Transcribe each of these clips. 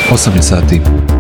8 je sati.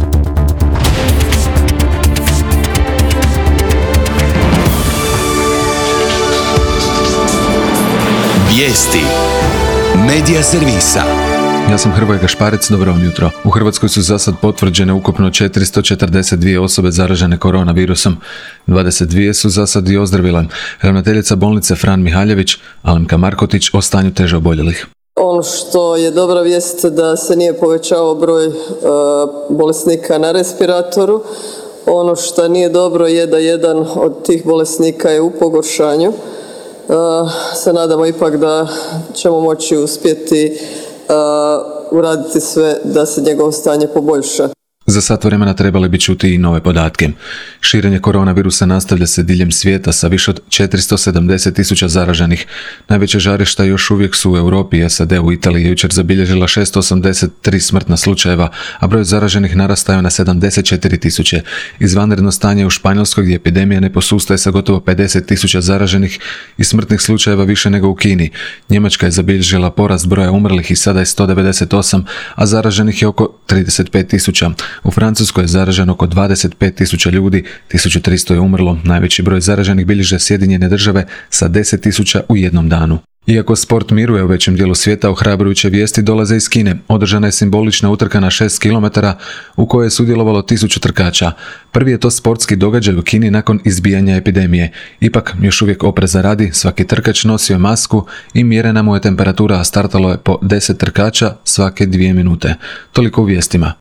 Vijesti Medija servisa. Ja sam Hrvoje Gašparec, dobro vam jutro. U Hrvatskoj su za sad potvrđene ukupno 442 osobe zaražene koronavirusom. 22 su za sad i ozdravile. Ravnateljica bolnice Fran Mihaljević, Alemka Markotić, o stanju teže oboljelih. Ono što je dobra vijest da se nije povećao broj bolesnika na respiratoru. Ono što nije dobro je da jedan od tih bolesnika je u pogoršanju. Se nadamo ipak da ćemo moći uspjeti uraditi sve da se njegovo stanje poboljša. Za sat vremena trebali bi čuti i nove podatke. Širenje koronavirusa nastavlja se diljem svijeta sa više od 470.000 zaraženih. Najveće žarišta još uvijek su u Europi i SAD-u. Italija je jučer zabilježila 683 smrtna slučajeva, a broj zaraženih narastao na 74.000. Izvanredno stanje u Španjolskoj gdje epidemija ne posustaje sa gotovo 50.000 zaraženih i smrtnih slučajeva više nego u Kini. Njemačka je zabilježila porast broja umrlih i sada je 198, a zaraženih je oko 35.000. U Francuskoj je zaraženo oko 25.000 ljudi, 1.300 je umrlo. Najveći broj zaraženih bilježe Sjedinjene Države sa 10.000 u jednom danu. Iako sport miruje u većem dijelu svijeta, ohrabrujuće vijesti dolaze iz Kine. Održana je simbolična utrka na 6 km u kojoj je sudjelovalo 1000 trkača. Prvi je to sportski događaj u Kini nakon izbijanja epidemije. Ipak, još uvijek opreza radi, svaki trkač nosio je masku i mjerena mu je temperatura, a startalo je po 10 trkača svake 2 minute. Toliko u vijestima.